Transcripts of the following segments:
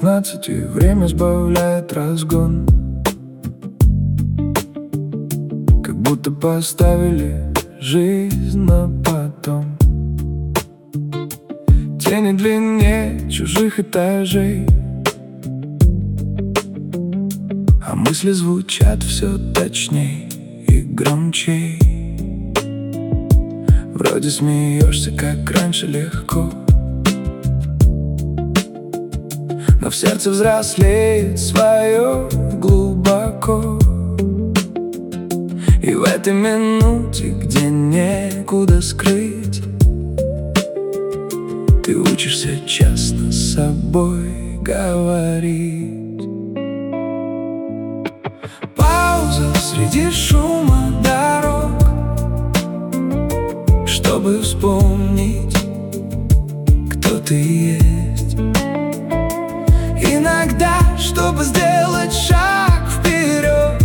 16, и время сбавляет разгон. Как будто поставили жизнь на потом. Тени длиннее чужих этажей, а мысли звучат все точней и громчей. Вроде смеешься, как раньше, легко, но в сердце взрослеет свое глубоко. И в этой минуте, где некуда скрыть, ты учишься честно с собой говорить. Пауза среди шума дорог, чтобы вспомнить, кто ты есть. Иногда, чтобы сделать шаг вперед,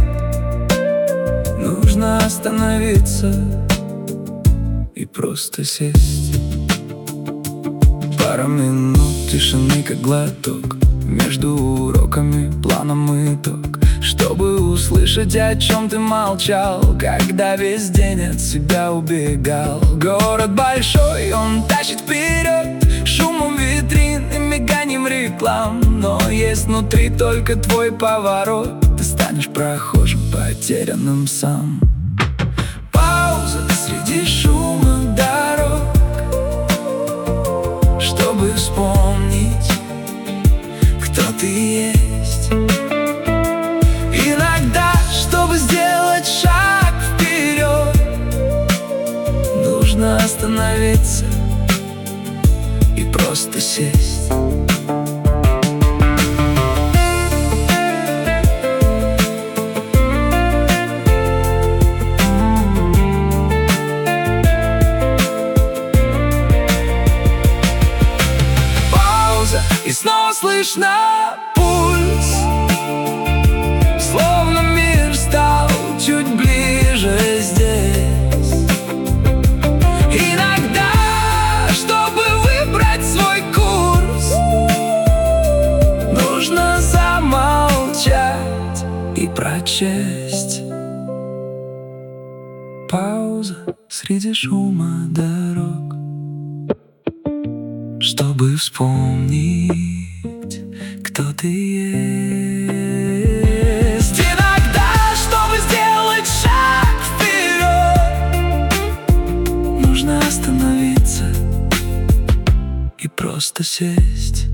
нужно остановиться и просто сесть. Пара минут тишины, как глоток, между уроками, планом и итог, чтобы услышать, о чем ты молчал, когда весь день от себя убегал. Город большой, он тащит вперед шумом витрин и миганием реклам, но есть внутри только твой поворот. Ты станешь прохожим, потерянным сам. Пауза среди шума дорог, чтобы вспомнить, кто ты есть. Иногда, чтобы сделать шаг вперед, нужно остановиться и просто сесть. И снова слышно пульс, словно мир стал чуть ближе здесь. Иногда, чтобы выбрать свой курс, нужно замолчать и прочесть. Пауза среди шума дорог, чтобы вспомнить, кто ты есть. Иногда, чтобы сделать шаг вперед, нужно остановиться и просто сесть.